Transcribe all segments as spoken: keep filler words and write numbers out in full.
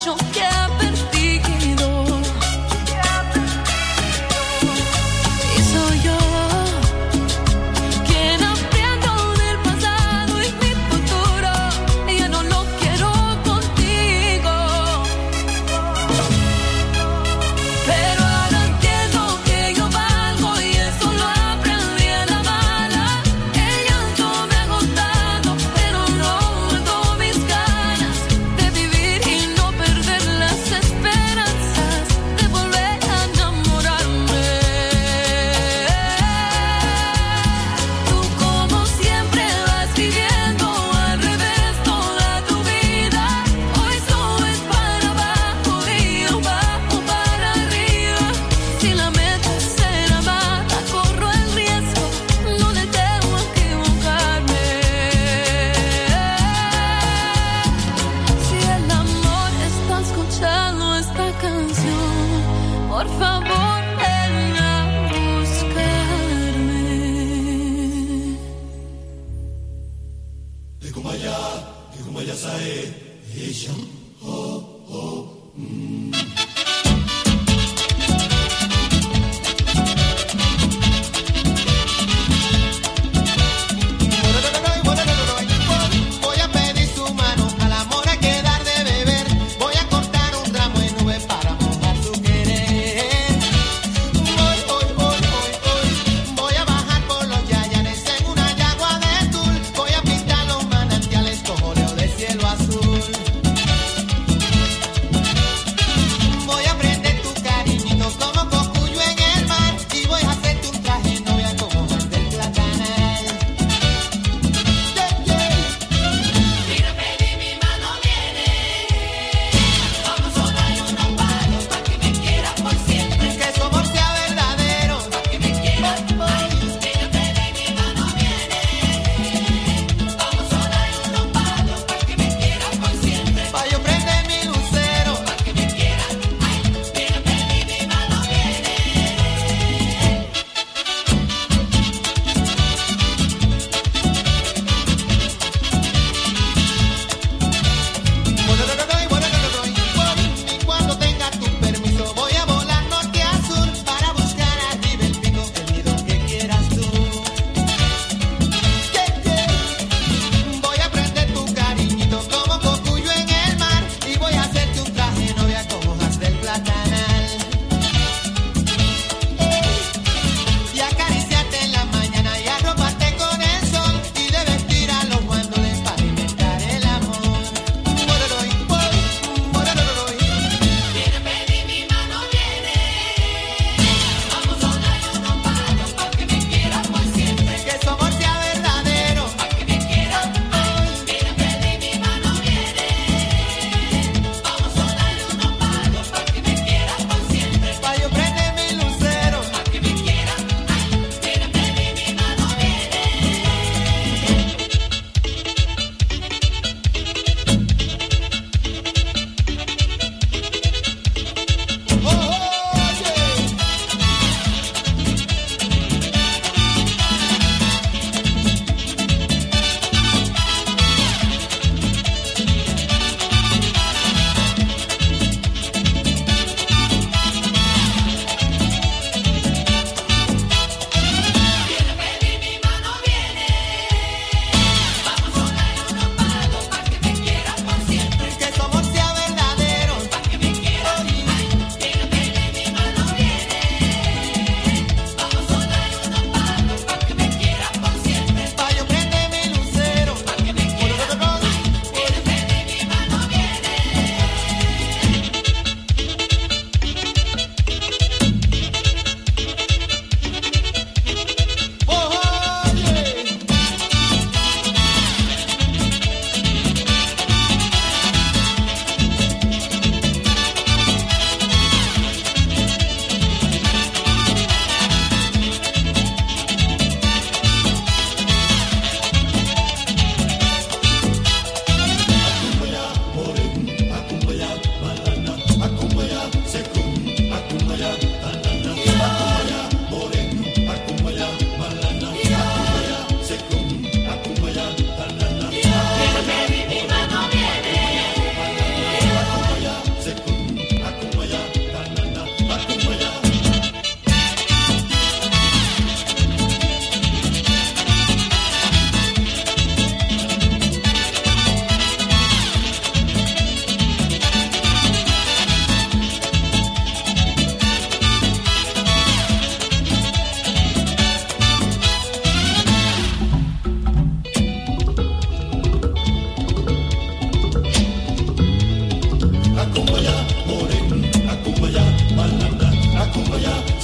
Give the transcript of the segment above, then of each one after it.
que ha perdido. Y soy yo quien aprendo del pasado y mi futuro. Y ya no lo quiero contigo. Pero ahora entiendo que yo valgo y eso lo aprendí a la mala. El llanto me ha agotado, pero no aguanto mis ganas de vivir y no perder las esperanzas de volver a enamorarme. Tú como siempre vas viviendo al revés toda tu vida. Hoy todo es para abajo y yo bajo para arriba. Si la meta es ser amada, corro el riesgo, no le temo a equivocarme. Si el amor está escuchando esta canción, por favor ven a buscarme. Voy a pedir su mano, al amor hay que dar de beber. Voy a cortar un ramo de nubes para mojar su querer. Hoy, hoy, hoy, hoy, hoy, voy a bajar por los yayanes en una yagua de tul. Voy a pintar los manantiales como óleo de cielo azul.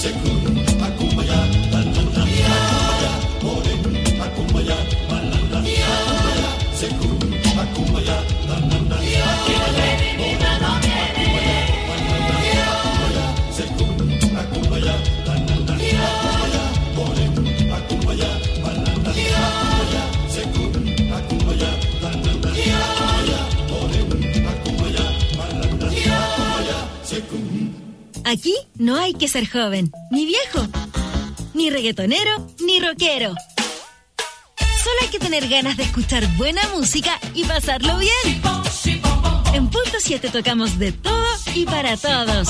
Aquí no hay que ser joven, ni viejo, ni reggaetonero, ni rockero. Solo hay que tener ganas de escuchar buena música y pasarlo bien. En Punto siete tocamos de todo y para todos.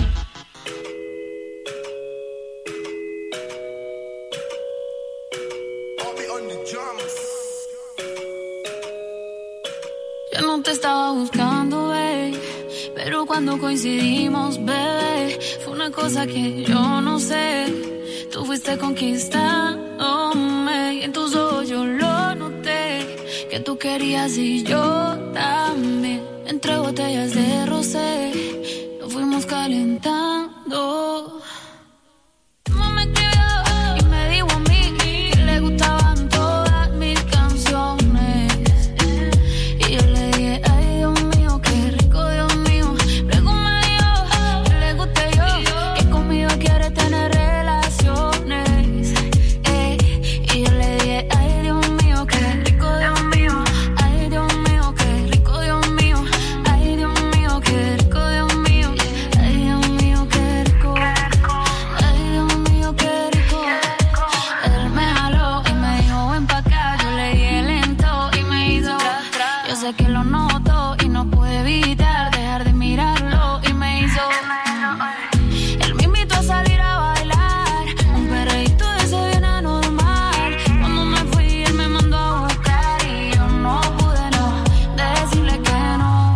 Yo no te estaba buscando, babe, pero cuando coincidimos, bebé, fue una cosa que yo no sé. Tú fuiste conquistándome y en tus ojos yo lo noté, que tú querías y yo también. Entre botellas de rosé nos fuimos calentando. Tu mamá me escribió y me dijo a mí que le gustaban todas mis canciones. Y yo le dije, ay Dios mío, qué rico, Dios mío. Luego me dijo que le guste yo, que conmigo quiere tener relaciones. Eh, y yo le dije, ay Dios mío, qué rico, Dios mío. Ay Dios mío, qué rico, Dios mío. Ay Dios mío, qué rico, Dios mío. Ay Dios mío, qué rico. Ay Dios mío, qué rico. Él me jaló y me dijo, ven pa' acá. Yo le dije lento y me hizo. Yo sé que lo noto y no pude evitar dejar de mirarlo y me hizo. Él me invitó a salir a bailar, un perreíto de ese bien anormal. Cuando me fui él me mandó a buscar y yo no pude no decirle que no.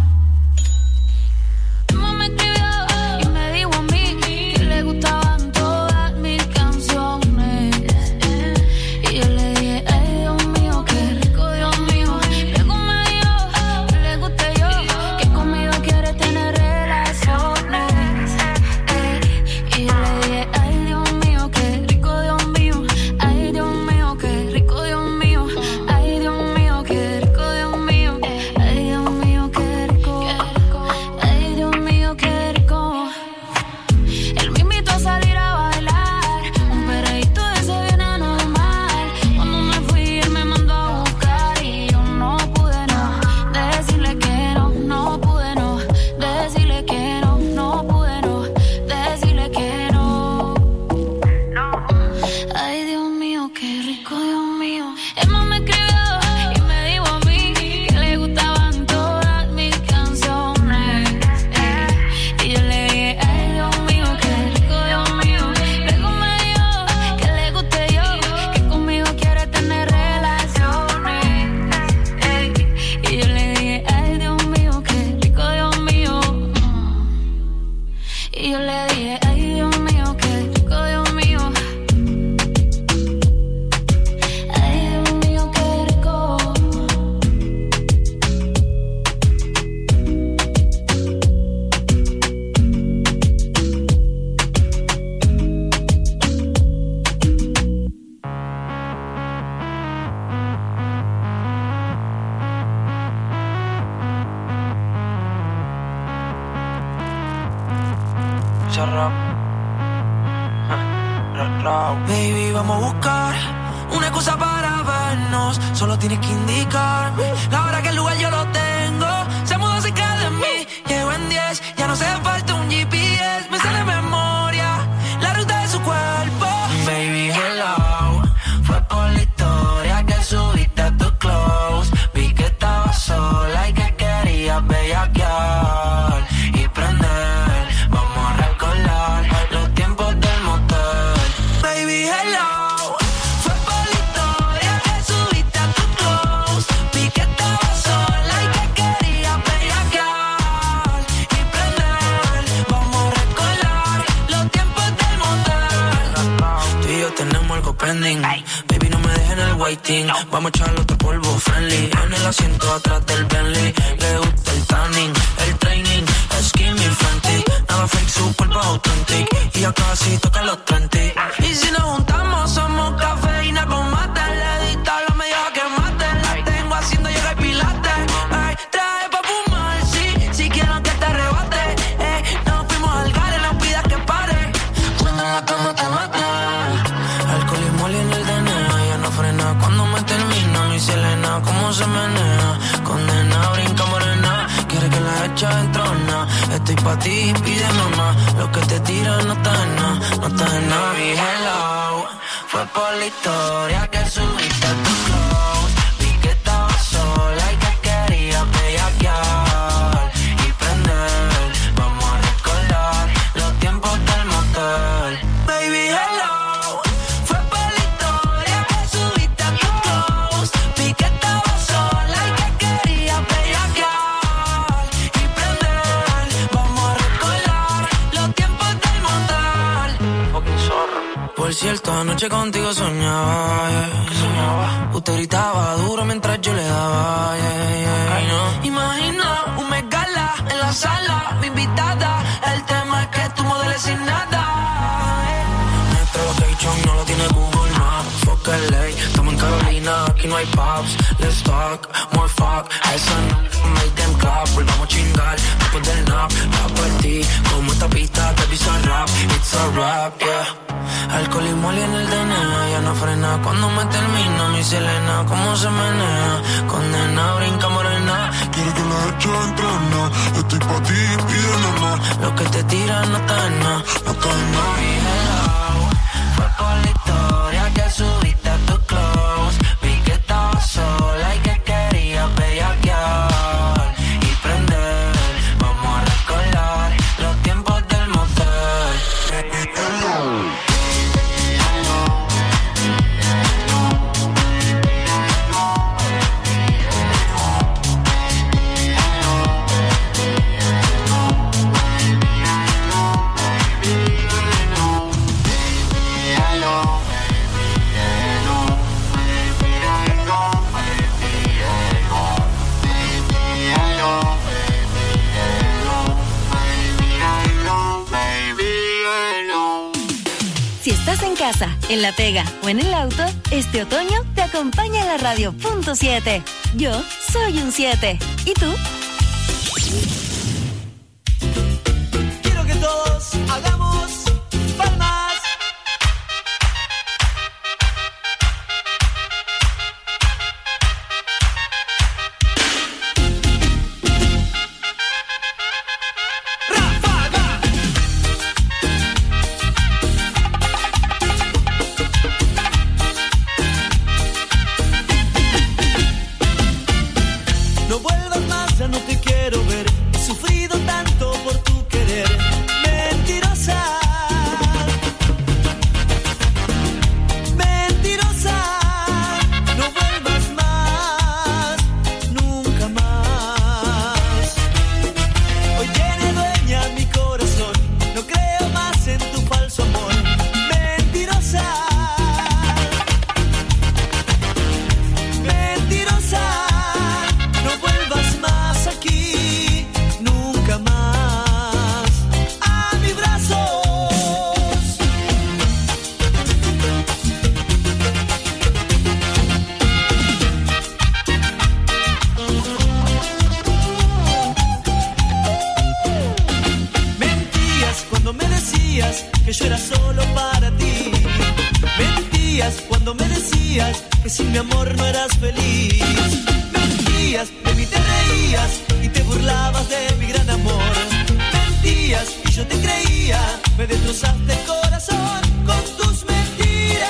Tu mamá me escribió y me dijo a mí que le gustaban todas mis canciones. Y yo le dije, ay Dios mío, qué rico, Dios mío. Luego me dijo que le guste yo, que conmigo quiere tener relaciones. Eh, y yo le dije, ay Dios mío, qué rico, Dios mío. Ay Dios mío, qué rico, Dios mío. Ay Dios mío, qué rico, Dios mío. Ay Dios mío, qué rico. Ay Dios mío, qué rico. Él me invitó a salir a bailar, un perreíto de ese bien anormal. Cuando me fui él me mandó a buscar y yo no pude no decirle que no, no pude no decirle que no, no pude no decirle que no. Ay Dios mío, qué rico, Dios mío. Emma me escribió y me dijo a mí que le gustaban todas mis canciones. Eh, y yo le dije, ay Dios mío, qué rico, Dios mío. Luego me dijo que le guste yo, que conmigo quiere tener relaciones. Eh, y yo le dije, ay Dios mío, qué rico, Dios mío. Y yo le dije, ay Dios mío, qué rico, Dios mío. Ay Dios mío, qué rico. Baby, vamos a buscar una excusa para vernos. Solo tienes que indicarme la hora, que el lugar yo lo tengo. Se mudó cerca de mí, llego en diez. Ya no hace falta un G P S, me sale de memoria la ruta de su cuerpo. Baby, hello, fue por la historia que subiste a tu close. Vi que estabas sola y que querías bellaquear y prender. Vamos a recordar los tiempos del motel. Baby, hello, fue por la historia que subiste a tu close. Vi que estabas sola y que querías bellaquear y prender. Vamos a recordar los tiempos del motel. Tú y yo tenemos algo pending. Baby, no me dejes en el waiting. Vamos a echarle otro polvo friendly. En el asiento atrás del Bentley. Le gusta el tanning, el training, skinny frantic. Nada fake, su cuerpo authentic. Y ya casi toca los treinta. Y si nos juntamos somos cafeína con mate. Le di tabla medio a que mate. La tengo haciendo yoga y pilates. Ay, trae pa' fumar, sí, si quiero que te arrebate. Eh, nos fuimos al gare, no pidas que pare. Cuando en la cama te mate. Alcohol y moli en el D N A. Ya no frena cuando me termina. Mi Selena, cómo se menea. Condena, brinca morena. Quiere que la echa en trona. Estoy pa' ti, pide mamá. Lo que te tira no está en nada, no está en nada. Mi hello, fue por la historia que subiste a tu close. Vi que estaba sola y que quería bellaquear y prender. Vamos a recordar los tiempos del motel. Baby, hello, fue por la historia que subiste a tu close. Vi que estaba sola y que quería bellaquear y prender. Vamos a recordar los tiempos del motel. Fucking zorro. Por cierto, anoche contigo soñaba, yeah. soñaba. Usted gritaba duro mientras yo le daba, yeah, yeah. Ay, no. Imagina un mes gala en la sala, mi invitada. El tema es que tú modeles sin nada. Nuestro location no lo tiene Google Maps. Fuck L A, estamos en Carolina, aquí no hay pubs. Let's talk, more fuck. Esa no, make them clap. Volvamos a chingar después del nap. Va por ti, como esta pista te pisa rap. It's a rap, yeah. Alcohol y moli en el D N A. Ya no frena cuando me termina. Mi Selena, cómo se menea. Condena, brinca morena. Quiere que la eche en trona. Estoy pa' ti, pide mamá. Lo que te tira no está en nada, no está en nada. Mi hello, fue por la historia que subiste a tu close. Vi que estaba sola y que quería bellaquear y prender. Vamos a recordar los tiempos del motel. Si estás en casa, en la pega o en el auto, este otoño te acompaña la radio punto siete. Yo soy un siete. ¿Y tú? Quiero que todos hagamos palmas. No vuelvas más, ya no te quiero ver. He sufrido tanto por tu querer. Mentirosa, mentirosa. No vuelvas más, nunca más. Hoy tiene dueña mi corazón. No creo más en tu falso amor. Mentirosa, mentirosa. No vuelvas más aquí, nunca más a mis brazos. Mentías cuando me decías que yo era solo para ti. Mentías cuando me decías que sin mi amor no eras feliz. Mentías, de mí te reías y te burlabas de mi gran amor. Mentías y yo te creía, me destrozaste el corazón con tus mentiras.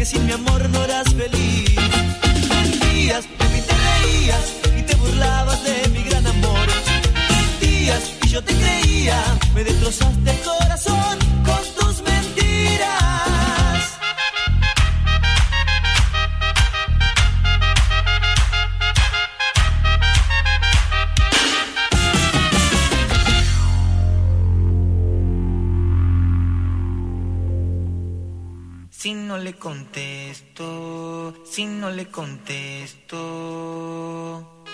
que sin mi amor no eras feliz. Mentías, de mí te reías y te burlabas de mi gran amor. Mentías y yo te creía, me destrozaste el corazón con tus mentiras. Si no le contesto, si no le contesto,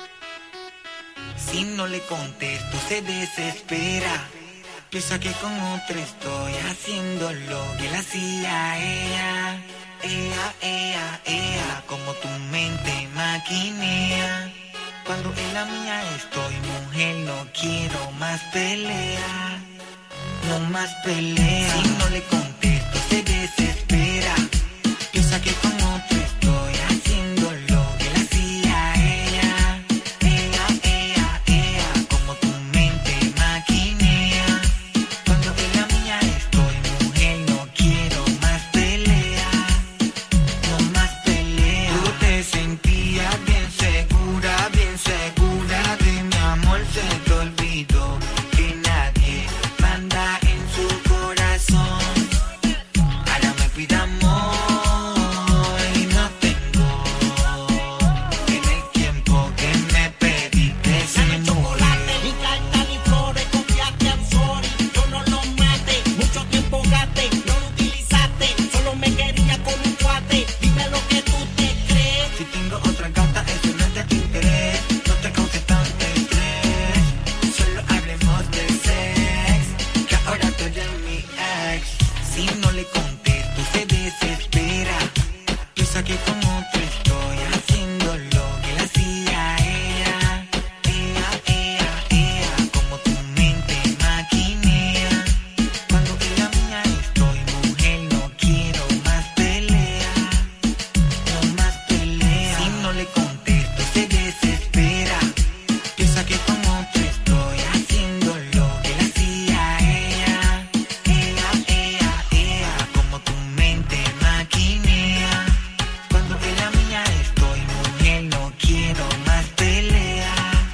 si no le contesto se desespera. Piensa que con otra estoy haciendo lo que él hacía a ella. Ea, ea, ea, como tu mente maquinea. Cuando en la mía estoy, mujer, no quiero más pelea. No más pelea. Si no le contesto se desespera. Piensa que con otro estoy haciendo lo que él hacía a ella. Ea, ea, ea, como tu mente maquinea. Cuando en la mía estoy, mujer, no quiero más pelea. No más pelea. Tú te sentías bien segura, bien segura de mi amor, se te olvidó que nadie manda en su corazón. Ahora me pide amor y no tengo. En el tiempo que me pediste se me chocolate, ni carta ni flores, confiaste al sorry. Yo no lo maté, mucho tiempo gasté, no lo utilizaste, solo me quería con un cuate. Dime lo que tú te crees. Si tengo otra gata, eso no es de tu interés. No te causes tanto estrés. Solo hablemos de sex, que ahora tú eres mi ex. Si no le contesto, se desespera. Piensa que con otro estoy haciendo lo que él hacía a ella. Ea, ea, ea, como tu mente maquinea. Cuando en la mía estoy, mujer, no quiero más pelea. No más pelea. Si no le contesto se desespera. Piensa que con otro estoy haciendo lo que él hacía a ella. Ea, ea, ea, como tu mente maquinea. Cuando en la mía estoy, mujer, no quiero más pelea.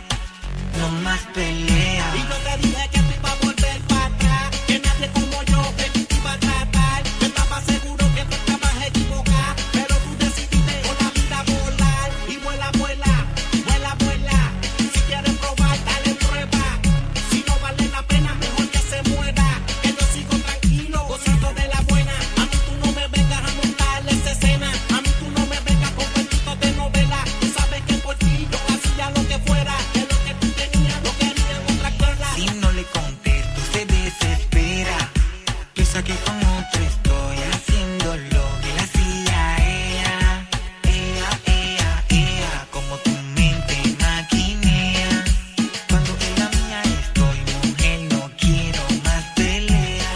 No más pelea. Y yo te dije que tú ibas a volver para atrás, que nadie como yo que tú te iba a tratar. Yo estaba seguro que tú estabas equivocada, pero tú decidiste con la vida volar. Y vuela, vuela, vuela, vuela. Si quieres probar, dale prueba. Si no vale la pena, mejor que se muera. Que yo sigo tranquilo, gozando de la buena. A mí tú no me vengas a montarle esa escena. A mí tú no me vengas con cuentitos de novela. Tú sabes que por ti yo hacía lo que fuera. Que lo que tú tenías, lo querían otra cosa. Si no le contesto se desespera. Piensa que con otro estoy haciendo lo que él hacía a ella. Ea, ea, ea, como tu mente maquinea. Cuando en la mía estoy, mujer, no quiero más pelea.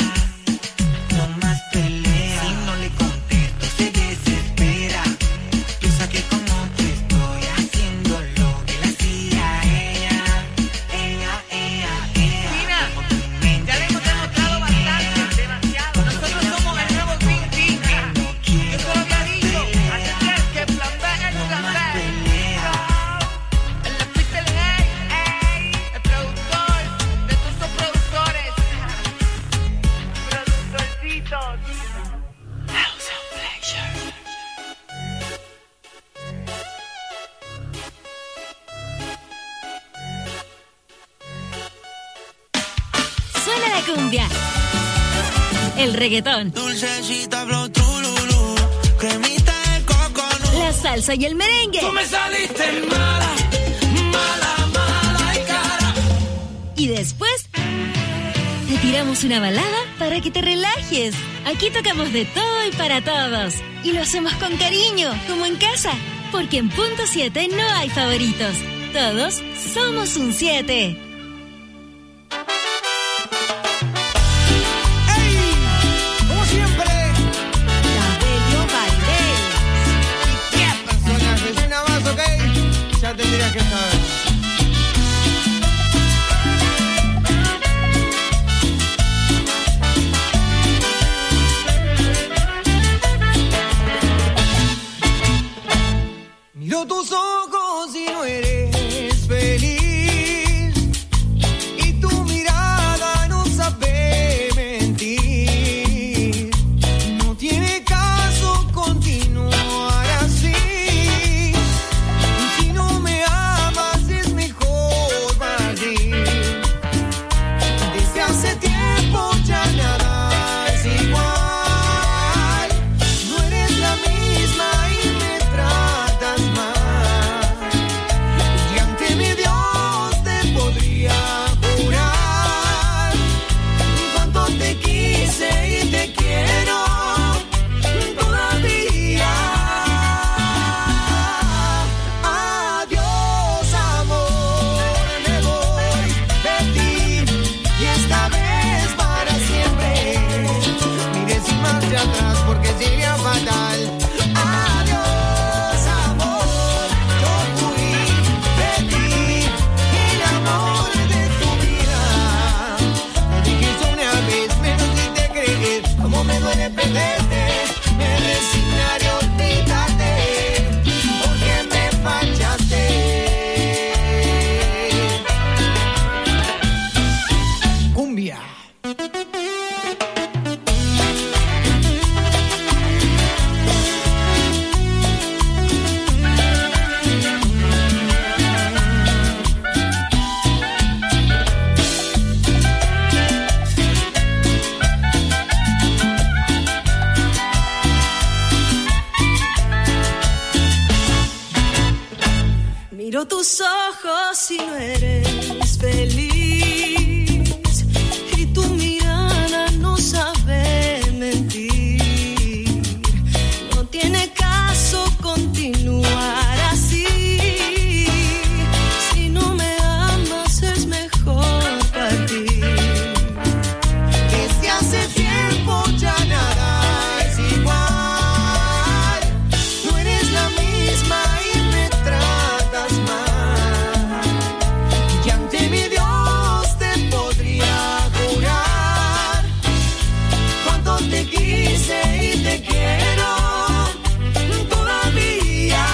No más pelea. Si no le contesto se desespera. Piensa que con otro estoy haciendo lo que él hacía a ella. Ea, ea, ea, Mira, como tu mente ya le hemos demostrado bastante, demasiado. Nosotros somos el nuevo Big Team. no quiero Yo se lo había dicho. Así que, que plan B es no plan más B. pelea. El Peter Hey, ey, el productor de todos esos productores. Productorcitos. House of Pleasure. Suena la cumbia, el reggaetón, Dulcecita, flow, trululú, cremita de coconut. la salsa y el merengue. Tú me saliste mala, mala, mala y cara. Y después te tiramos una balada para que te relajes. Aquí tocamos de todo y para todos. Y lo hacemos con cariño, como en casa. Porque en Punto siete no hay favoritos. Todos somos un siete. Como siempre, Cabello Valdés. ¿qué personaje? Soy nada más, ¿ok? Ya tendría que saber. Miro tus ojos y no eres feliz, y tu mirada no sabe mentir. No tiene caso continuar así. Si no me amas es mejor partir. Desde hace tiempo ya nada es igual. No eres la misma y me tratas mal. Y ante mi Dios te podría jurar cuánto te quise y te quiero todavía. Adiós, amor, me voy de ti, y esta vez para siempre. Mire sin marcha atrás porque sería fatal. Adiós, amor, yo fui de ti, el amor de tu vida. Me dijiste una vez, menos ni te creer, como me duele perderte. Me resignaré a olvidarte, porque me fallaste. Cumbia. Miro tus ojos y no eres feliz, y tu mirada no sabe mentir. No tiene caso continuar así. Si no me amas es mejor partir. Desde hace tiempo ya nada es igual. No eres la misma y me tratas mal. Y ante mi Dios te podría jurar cuánto te quise y te quiero todavía.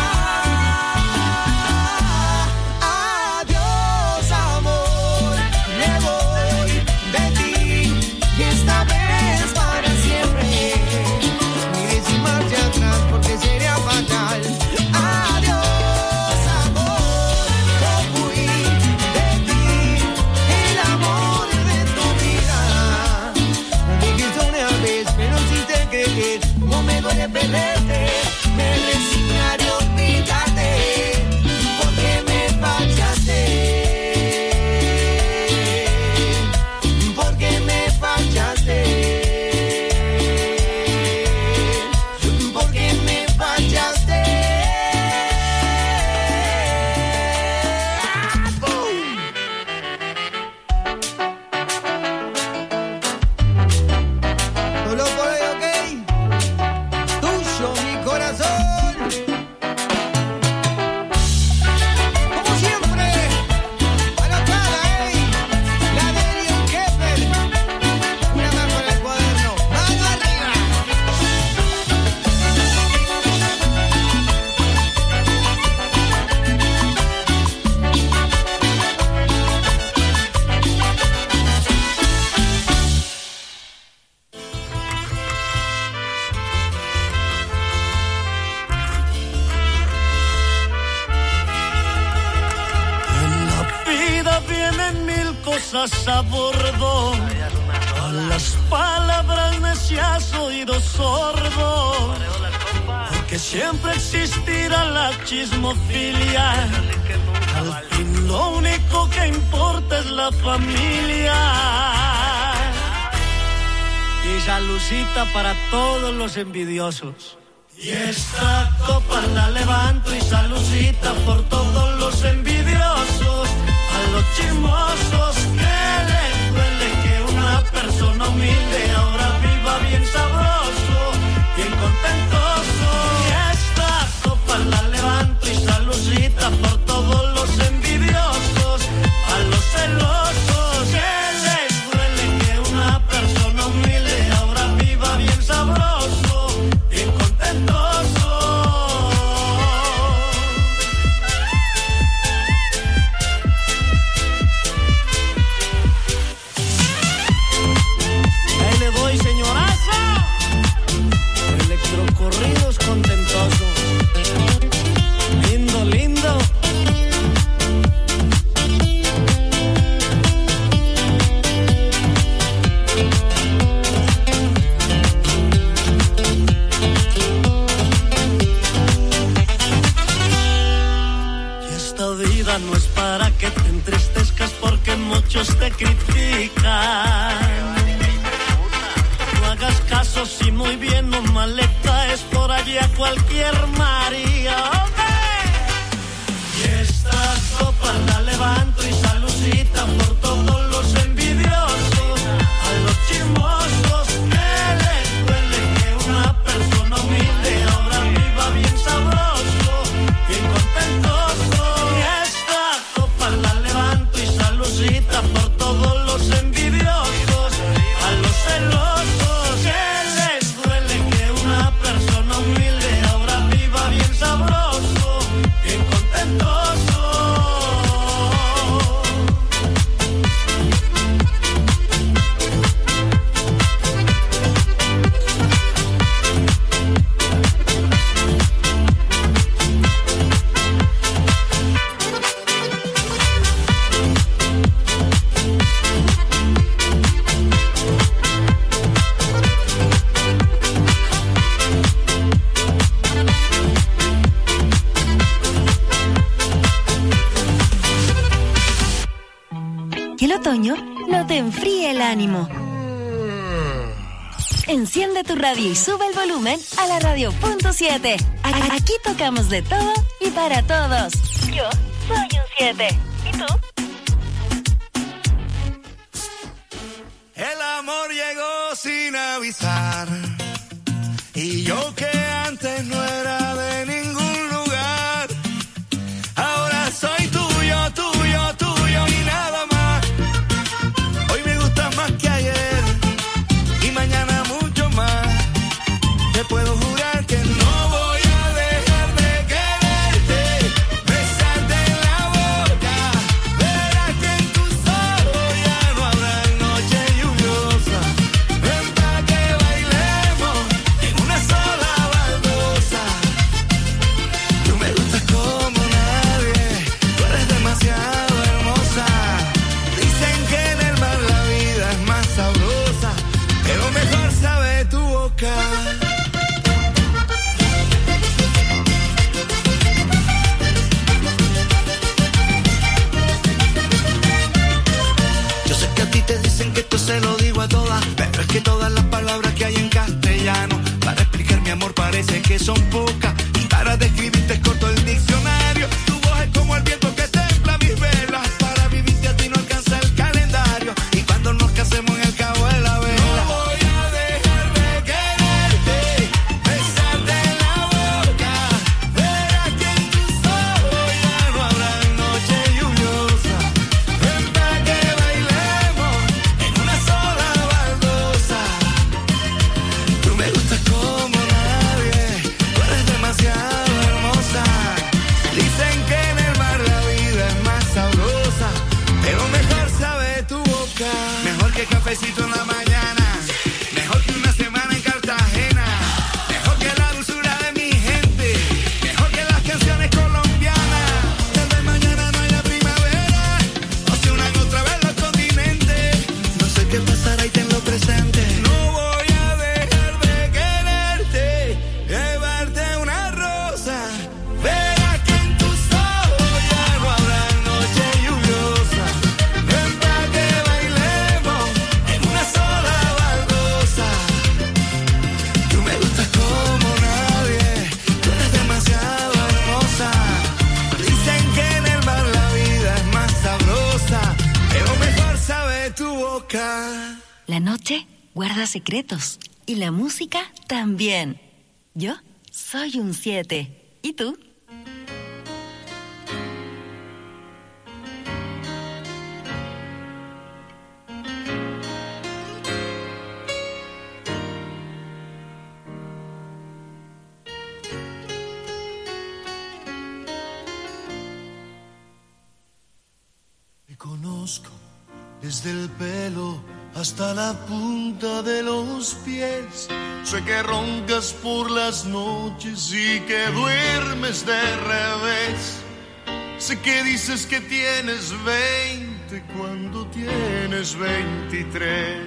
Adiós, amor, me voy de ti, y esta vez para siempre. Mire sin marcha atrás porque sería fatal. Adiós, amor, yo fui de ti, el amor de tu vida. Me dijiste una vez, pero si te creer, como me duele perderte. Me resignaré a olvidarte, porque me fallaste. Porque me fallaste. Porque me fallaste. ¡Ah, boom! Solo por hoy, ok. Tuyo, mi corazón. Como siempre, a la cara, ey. La de Elion Kepper. Una más con el cuaderno. ¡Mano arriba! En la vida vienen mil cosas a bordo. A las palabras necias oído sordo. Porque siempre existirá la chismofilia. Al fin lo único que importa es la familia. Y salucita para todos los envidiosos. Y esta copa la levanto y salucita por todos los envidiosos. A los chismosos que les duele que una persona humilde ahora viva bien sabroso, bien contentoso. Y esta copa la levanto y salucita por todos los envidiosos. A los celosos que les duele que una persona humilde ahora viva bien sabroso, bien contentoso. vida no es para que te entristezcas porque muchos te critican. No hagas caso si muy bien o mal le caes por allí a cualquier María. Y esta copa la levanto y saludita por todos los envidiosos, a los chismosos que les duele que una persona humilde ahora viva bien sabroso, bien contentoso. Y esta copa la levanto y saludita por todos los envidiosos, a los celosos que les duele que una persona humilde ahora viva bien sabroso, bien contentoso. Que el otoño no te enfríe el ánimo. Enciende tu radio y sube el volumen a la radio punto siete. A- Aquí tocamos de todo y para todos. Yo soy un siete. ¿Y tú? El amor llegó sin avisar, y yo que antes no era de ningún lugar, ahora soy tuyo, tuyo, tuyo y nada más. Hoy me gusta más que ayer y mañana mucho más. Te puedo jurar que no voy a dejar de quererte, besarte en la boca. Verás que en tus ojos ya no habrá noche lluviosa. Ven pa' que bailemos en una sola baldosa. Tú me gustas como nadie, tú eres demasiado hermosa. Dicen que en el mar la vida es más sabrosa, pero mejor sabe tu boca. Yo sé que a ti te dicen que esto se lo digo a todas, pero es que todas las palabras que hay en castellano para explicar mi amor parece que son pocas, y para describirte es corto el diccionario. Tu voz es como el viento que templa mis velas, para vivirte a ti no alcanza el calendario, y cuando nos casemos en el cabo de la vela. No voy a dejar de quererte, besarte en la boca. Verás que en tus ojos ya no habrá noche lluviosa. Ven pa' que bailemos en una sola baldosa. Tú me gustas como nadie, tú eres demasiado hermosa. Dicen que en el mar la vida es más sabrosa, pero mejor sabe tu boca. Mejor que cafecito en la mañana, mejor que una semana en Cartagena, mejor que la dulzura de mi gente, mejor que las canciones colombianas. Tal vez mañana no haya primavera, o se unan otra vez los continentes. No sé qué pasará y tenlo presente. No voy a dejar de quererte, llevarte una rosa. Verás que en tus ojos ya no habrá noche lluviosa. Ven pa' que bailemos en una sola baldosa. Tú me gustas como nadie, tú eres demasiado hermosa. Dicen que en el mar la vida es más sabrosa, pero mejor sabe tu boca. La noche guarda secretos y la música también. Yo soy un siete. ¿Y tú? Te conozco desde el pelo hasta la punta de los pies. Sé que roncas por las noches y que duermes de revés. Sé que dices que tienes veinte cuando tienes veintitrés.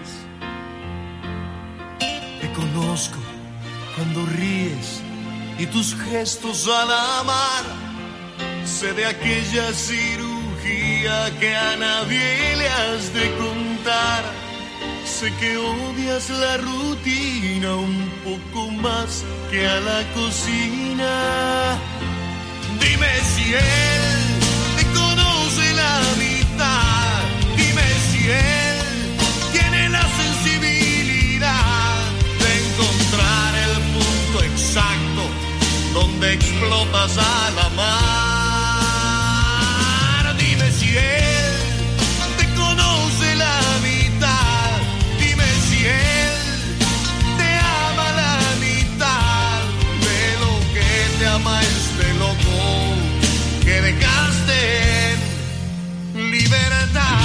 Te conozco cuando ríes y tus gestos al amar sé de aquella cirugía que a nadie le has de contar. Sé que odias la rutina un poco más que a la cocina. Dime si él te conoce la mitad. Dime si él tiene la sensibilidad de encontrar el punto exacto donde explotas a la mar. Dime si él te conoce la mitad. Dime si él te ama la mitad de lo que te ama este loco que dejaste en libertad.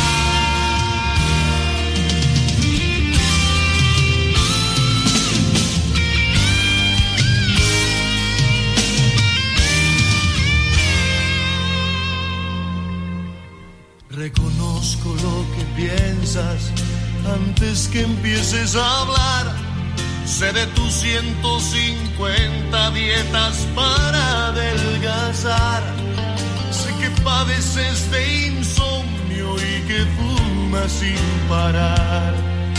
Reconozco lo que piensas antes que empieces a hablar. Sé de tus ciento cincuenta dietas para adelgazar. Sé que padeces de insomnio y que fumas sin parar.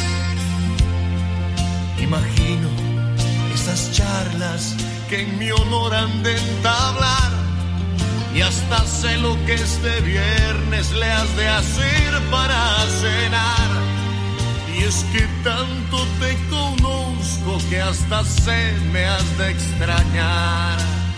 Imagino esas charlas que en mi honor han de entablar. Y hasta sé lo que este viernes le has de hacer para cenar. Y es que tanto te conozco que hasta sé me has de extrañar.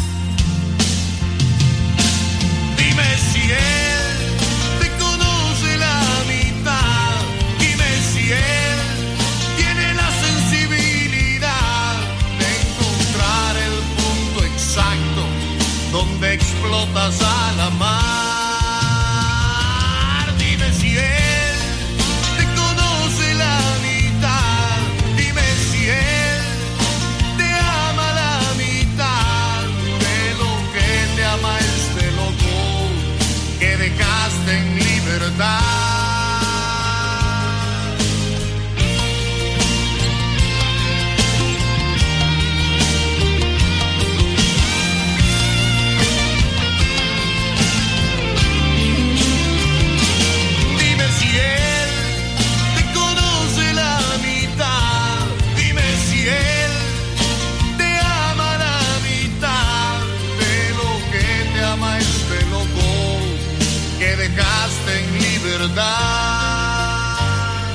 Dime si él te conoce la mitad. Dime si él tiene la sensibilidad de encontrar el punto exacto donde explotas a la mar. Dime si él te conoce la mitad. Dime si él te ama la mitad de lo que te ama este loco que dejaste en libertad. Dejaste en libertad.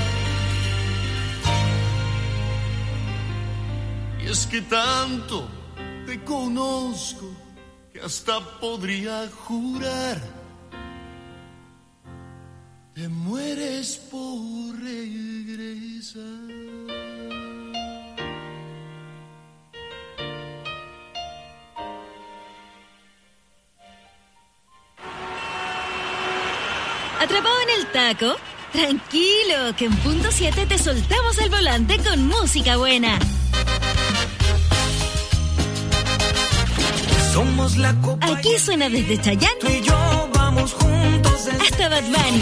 Y es que tanto te conozco que hasta podría jurar te mueres por regresar. ¿Atrapado en el taco? Tranquilo, que en punto siete te soltamos el volante con música buena. Somos la copa. Aquí suena desde Chayanne Tú y yo vamos juntos desde... hasta Bad Bunny.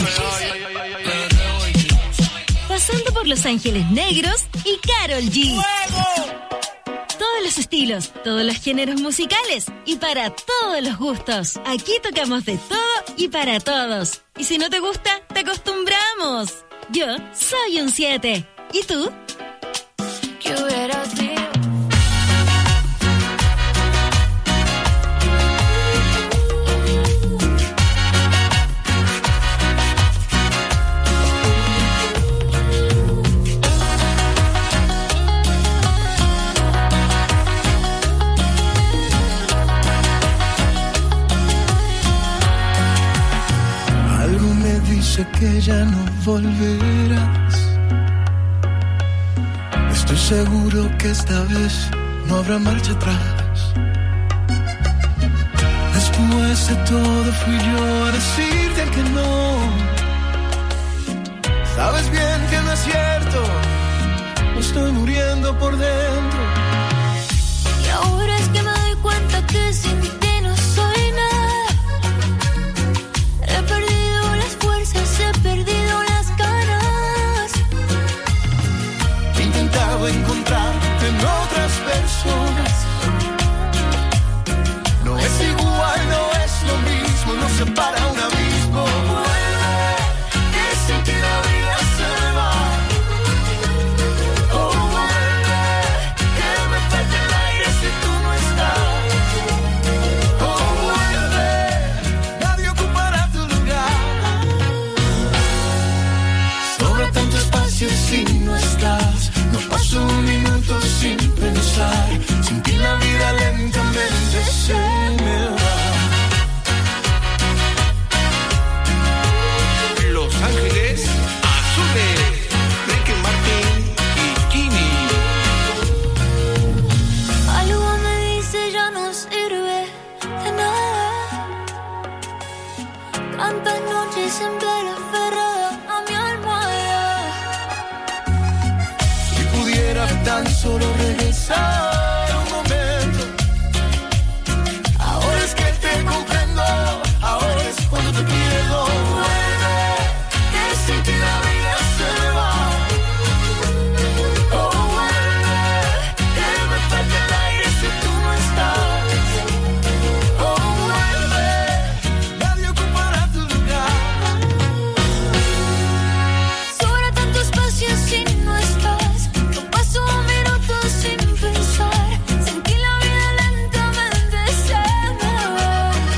Pasando por Los Ángeles Negros y Karol G. Todos los estilos, todos los géneros musicales y para todos los gustos. Aquí tocamos de todo y para todos. Y si no te gusta, te acostumbramos. Yo soy un siete. ¿Y tú? ¿Qué hubiera sido? Sé que ya no volverás. Estoy seguro que esta vez no habrá marcha atrás. Después de todo fui yo a decirte que no. Sabes bien que no es cierto. Me estoy muriendo por dentro. Y ahora es que me doy cuenta que sin ti no soy nada. He perdido las fuerzas, he perdido las ganas. He intentado encontrarte en otras personas. No es igual, no es lo mismo, no Tantas noches siempre la aferrada a mi almohada. Si pudiera tan solo regresar un momento. Ahora es que te comprendo, ahora es cuando te pierdo. Vuelve, que sin ti la vida se me va. Oh, vuelve, que me falta el aire si tú no estás. Oh, vuelve, nadie ocupará tu lugar. Sobra tanto espacio si no estás. No paso un minuto sin pensar. Sentí la vida lentamente se me va.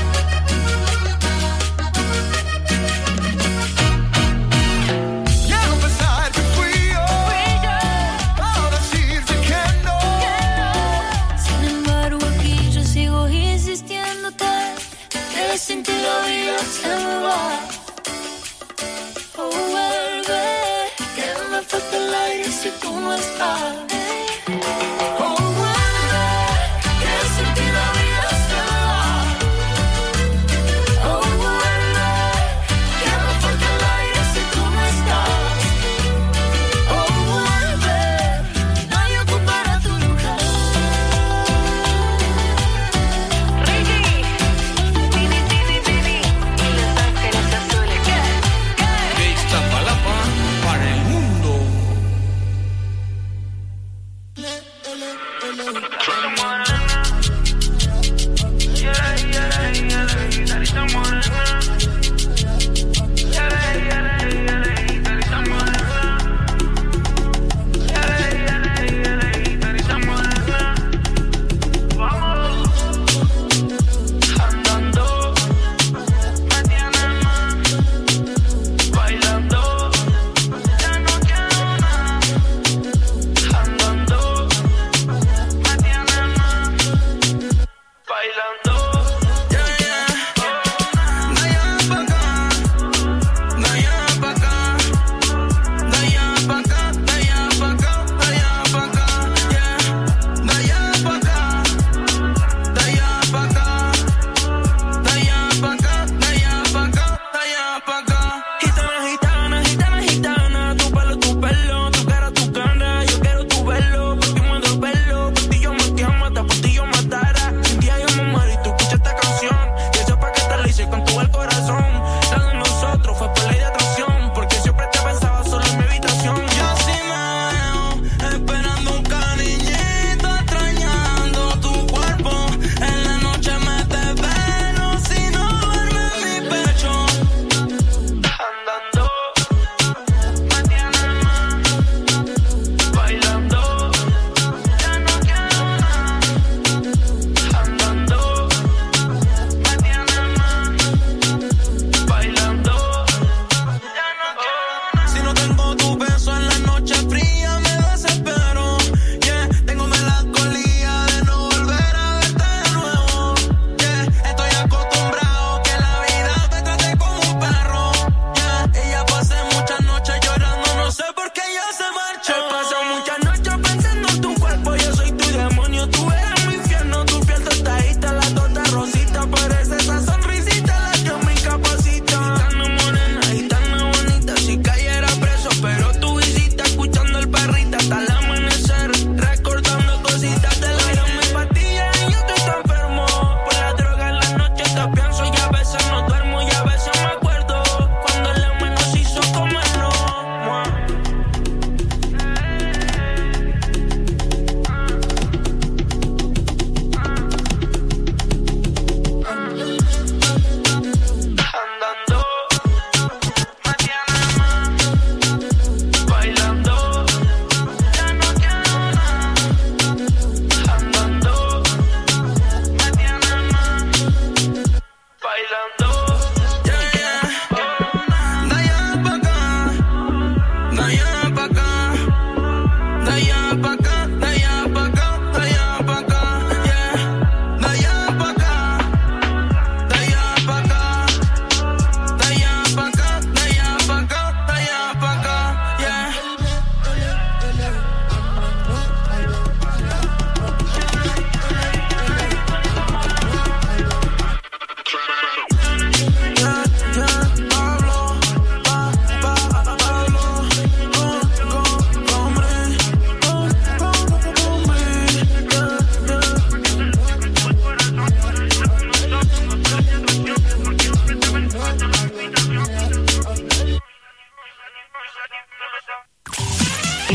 Ya no pensar que fui yo, ahora decirte que no. Sin embargo aquí yo sigo insistiéndote que sin ti la vida se me va. Oh, vuelve, que me falta el aire si tú no estás. Oh, vuelve, que sin ti la vida se me va. Oh, vuelve, que me falta el aire si tú no estás. Oh, vuelve, nadie ocupará tu lugar. Ricky, Tini, Tini, Tini, y Los Ángeles Azules. ¿Qué? ¿Qué? De Iztapalapa para el mundo.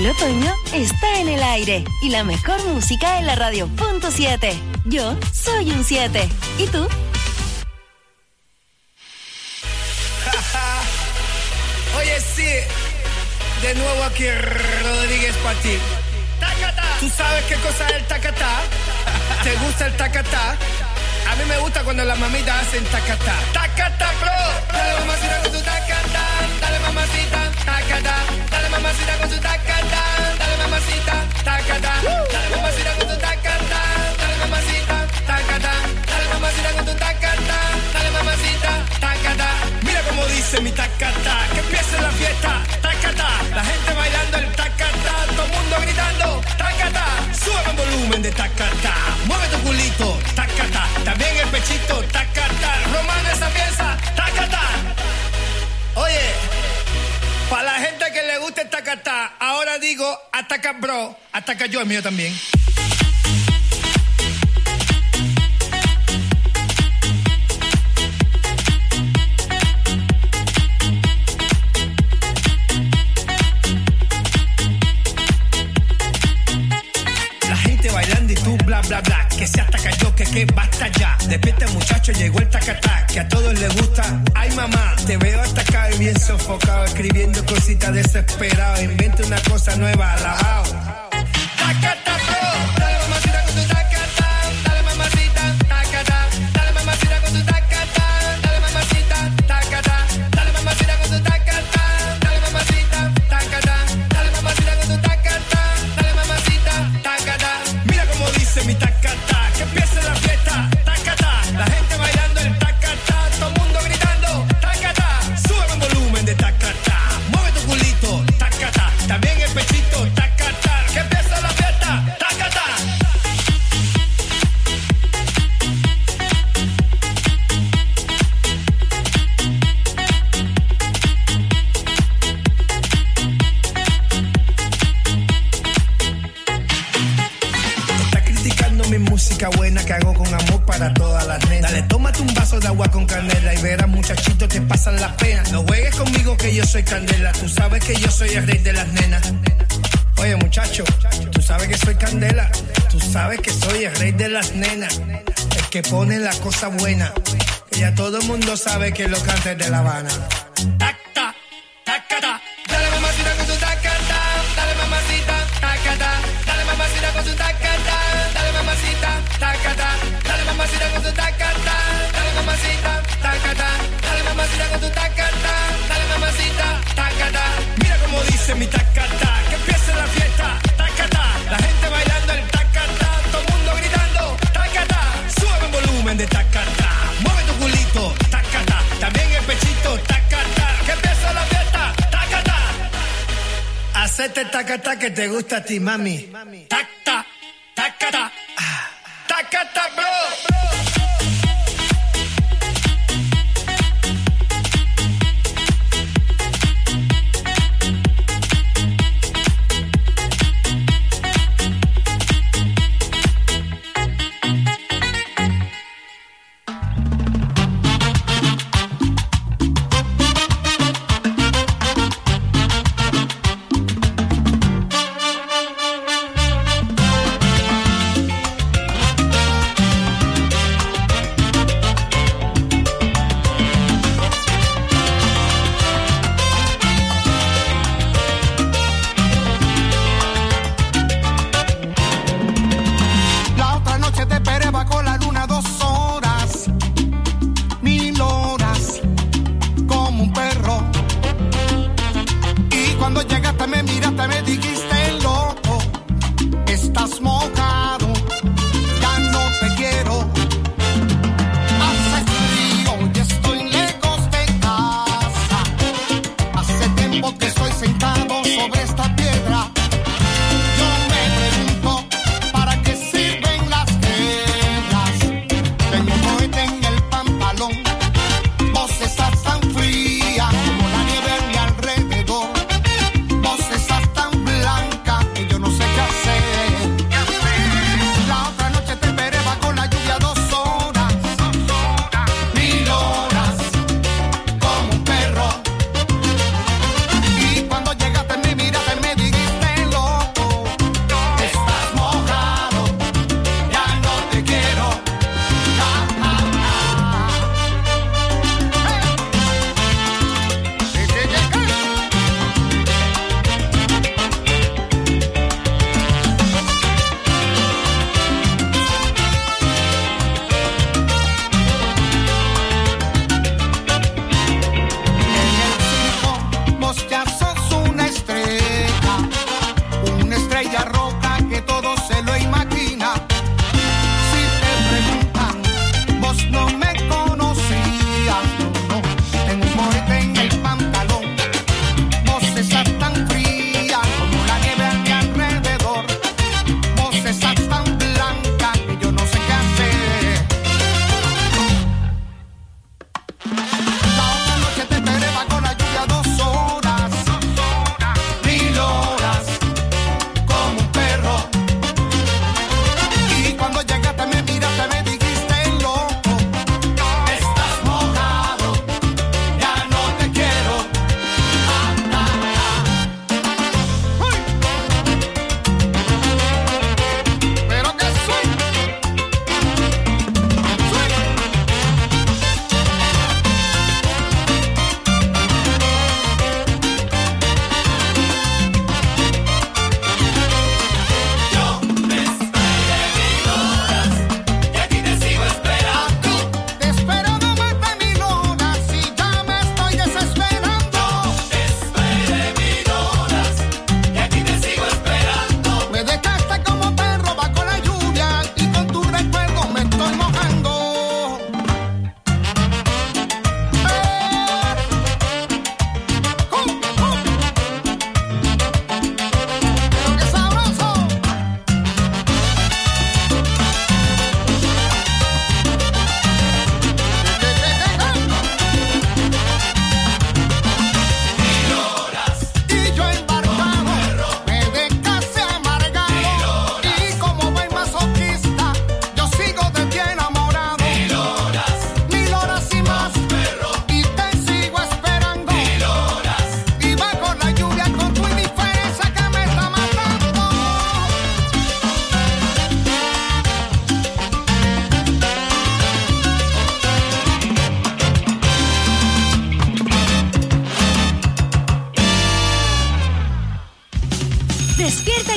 El otoño está en el aire y la mejor música en la radio punto siete. Yo soy un siete. ¿Y tú? Oye, sí, de nuevo aquí Rodríguez para ti. ¿Tú sabes qué cosa es el tacatá? ¿Te gusta el tacatá? A mí me gusta cuando las mamitas hacen tacatá. Tacatá, bro. Dale mamacita con tu tacatá. Dale mamacita, tacatá. Dale mamacita con tu tacatá. Dale mamacita, tacatá. Dale mamacita con tu tacatá. Dale mamacita, tacatá. Dale mamacita con tu tacatá. Dale mamacita, tacatá. Mira cómo dice mi tacatá. Que empiece la fiesta, tacatá. La gente bailando el tacatá. Todo el mundo gritando, tacatá. Sube el volumen de tacatá. Mueve tu culito, tacatá. También el pechito, tacatá. Romana esa pieza, tacatá. Oye, para la gente que le gusta el tacatá, ahora digo, ataca bro, ataca yo, el mío también. Bailando y tú bla bla bla, que se ataca yo, que que basta ya. Despierta muchacho, llegó el tacatá, que a todos les gusta. Ay mamá, te veo atacado y bien sofocado, escribiendo cositas desesperado. Inventa una cosa nueva, alabao. Tacatá, bro, dale mamacita con tu tacatá, dale mamacita, tacatá, dale mamacita con tu tacatá, dale mamacita, tacatá, dale mamacita con tu tacatá, dale mamacita, tacatá, dale mamacita con tu tacatá, dale mamacita, tacatá. Como dice mi tacatá, que empiece la fiesta, tacatá, la gente bailando el tacatá, todo el mundo gritando, tacatá, sube el volumen de tacatá, mueve tu culito, tacatá, también el pechito, tacatá, que empiece la fiesta, tacatá. Mi música buena que hago con amor para todas las nenas. Dale, tómate un vaso de agua con canela y verás muchachito te pasan las penas. No juegues conmigo que yo soy candela, tú sabes que yo soy el rey de las nenas. Oye muchacho, tú sabes que soy candela, tú sabes que soy el rey de las nenas, el que pone la cosa buena, que ya todo el mundo sabe que lo canta de La Habana. Tacta, tacata, dale mamacita con tu tacata, dale mamacita, tacata, dale mamacita con tu tacata, dale mamacita, tacata, dale mamacita con tu tacata, dale mamacita, tacata, dale mamacita con tu tacata, dale mamacita, tacata. Mira cómo dice mi tacata, que empiece la fiesta, tacata, la gente bailando el tacata, todo el mundo gritando, tacata, sube el volumen de tacata, mueve tu culito, tacata, también el pechito, tacata, que empiece la fiesta, tacata. Hacete tacata que te gusta a ti, mami. Tacta, tacata, tacata, bro.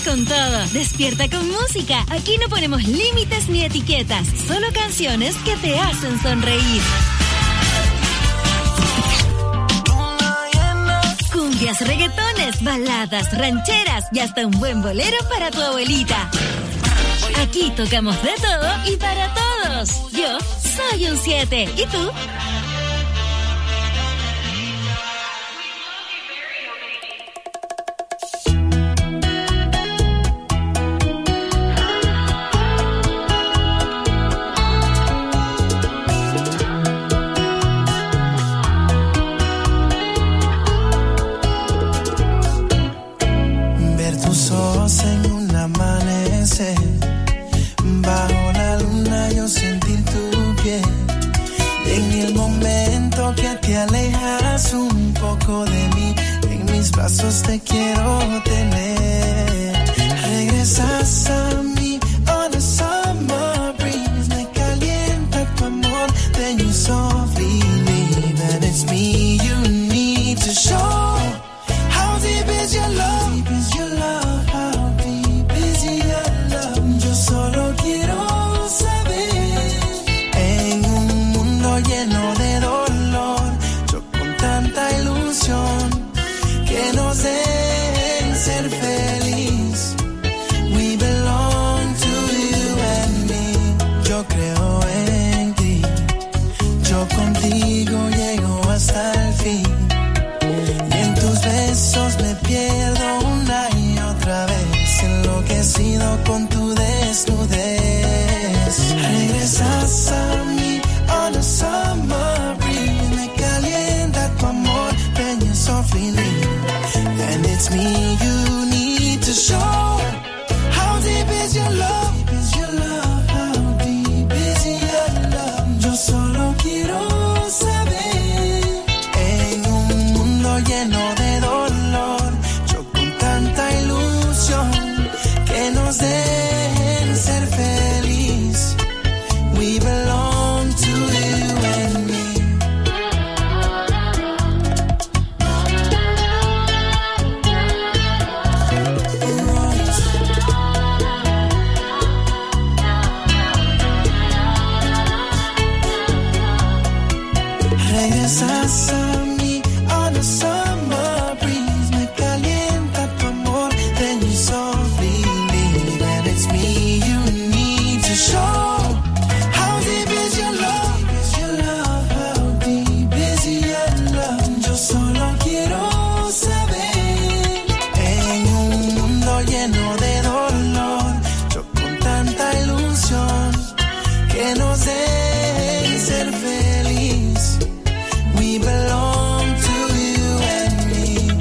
con todo. Despierta con música. Aquí no ponemos límites ni etiquetas. Solo canciones que te hacen sonreír. Cumbias, reggaetones, baladas, rancheras y hasta un buen bolero para tu abuelita. Aquí tocamos de todo y para todos. Yo soy un siete. ¿Y tú? Ver tus ojos en un amanecer. Bajo la luna yo sentir tu piel. En el momento que te alejas un poco de mí, en mis brazos te quiero tener. Regresas a mí on a summer breeze. Me calienta tu amor, then you softly leave. And it's me you need to show. How deep is your love? Deep is your love? How deep is your love? Yo solo quiero saber. En un mundo lleno de dolor, yo con tanta ilusión, que nos den ser feliz. We belong to you and me. Yo creo en ti, yo contigo llego hasta el fin. Y en tus besos me pierdo una y otra vez, enloquecido con tu desnudez. Regresas a mí on a summer breeze. Me calienta tu amor, then you softly leave. And it's me you need to show. How deep is your love? Deep is your love? How deep is your love? Yo solo quiero saber. En un mundo lleno de dolor, yo con tanta ilusión, que nos dejen ser feliz. We belong to you and me. Regresas a mí on a summer breeze. Me calienta tu amor, then you softly leave. And it's me you need to show. How deep is your love? Deep is your love? How deep is your love? Yo solo quiero saber. En un mundo lleno de dolor, yo con tanta ilusión, que nos dejen ser feliz. We belong to you and me.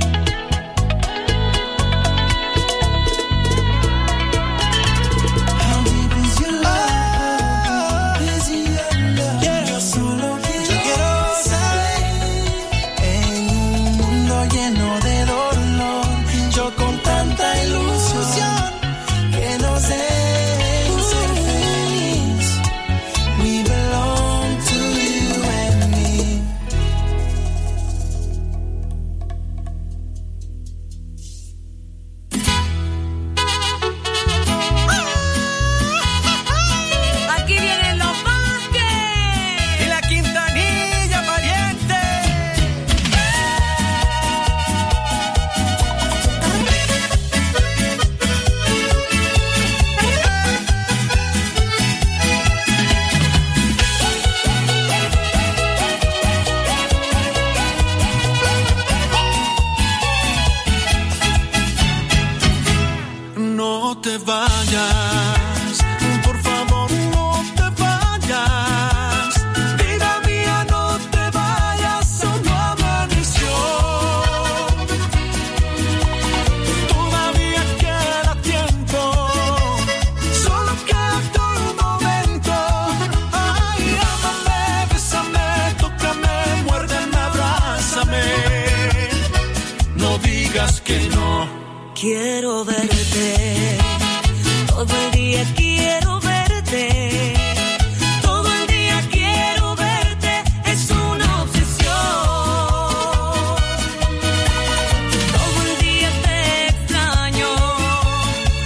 How deep is your love? How deep is your love? Yo solo quiero saber. En un mundo lleno de dolor, yo con tanta ilusión, que nos dejen ser feliz. We belong to you and me. Aquí vienen los Vázquez. Y la Quintanilla, pariente. No te vayas, por favor no te vayas. Vida mía, no te vayas, solo amaneció. Todavía queda tiempo, solo queda un momento. Ay, ámame, bésame, tócame, muérdeme, abrázame. No digas que no. Quiero verte, todo el día quiero verte, todo el día quiero verte, es una obsesión. Todo el día te extraño,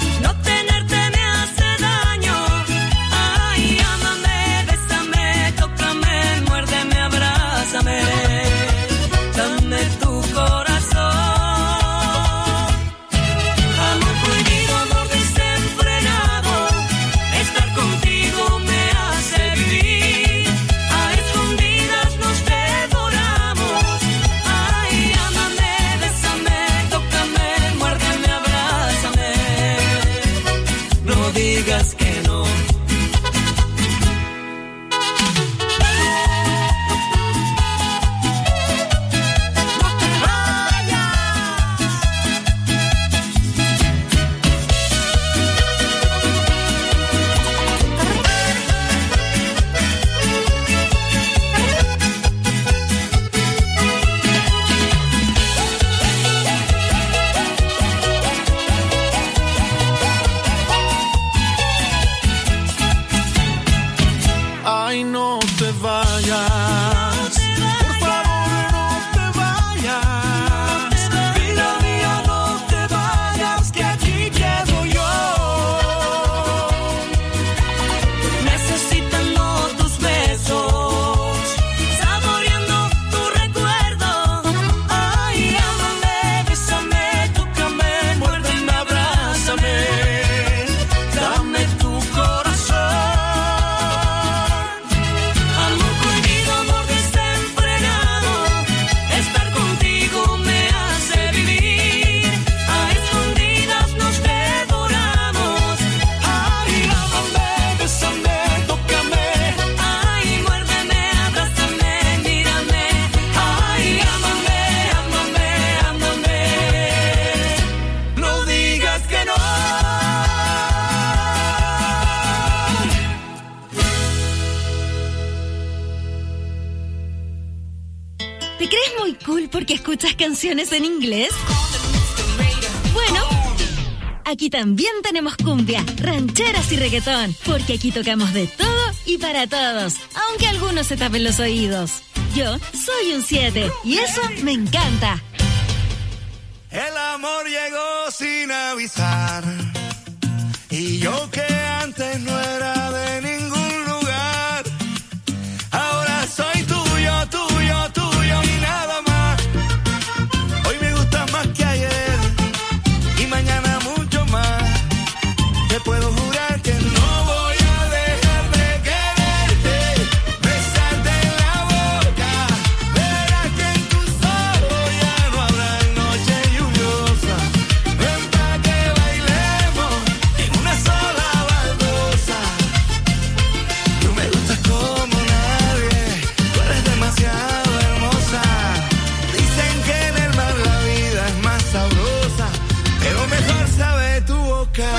¿Te crees muy cool porque escuchas canciones en inglés? Bueno, aquí también tenemos cumbia, rancheras y reggaetón, porque aquí tocamos de todo y para todos, aunque algunos se tapen los oídos. Yo soy un siete y eso me encanta. El amor llegó sin avisar y yo que antes no era de ningún lugar, ahora soy tuyo, tuyo, tuyo y nada más. Hoy me gusta más que ayer y mañana mucho más. Te puedo jurar que no voy a dejar de quererte, besarte en la boca. Verás que en tus ojos ya no habrá noche lluviosa. Ven pa' que bailemos en una sola baldosa. Tú me gustas como nadie, tú eres demasiado hermosa. Dicen que en el mar la vida es más sabrosa, pero mejor sabe tu boca.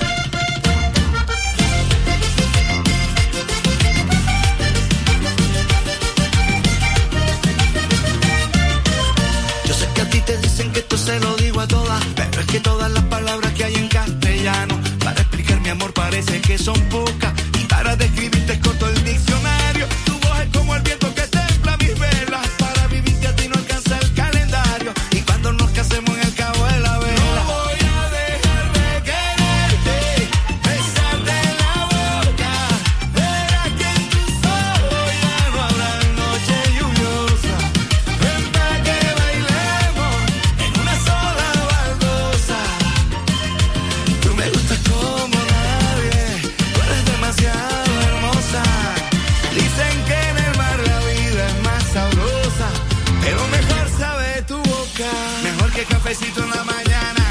Yo sé que a ti te dicen que esto se lo digo a todas, pero es que todas las palabras que hay en castellano para explicar mi amor parece que son pocas, y para describirte es corto el diccionario. Tu voz es como el viento que templa mis velas, para vivirte a ti no alcanza el calendario, y cuando nos casemos en el cabo de la vela no voy a dejar de quererte, besarte en la boca. Verás que en tus ojos ya no habrá noche lluviosa. Ven pa' que bailemos en una sola baldosa. Tú me gustas como nadie, tú eres demasiado hermosa. Dicen que en el mar la vida es más sabrosa, pero mejor sabe tu boca. Mejor que cafecito en la mañana,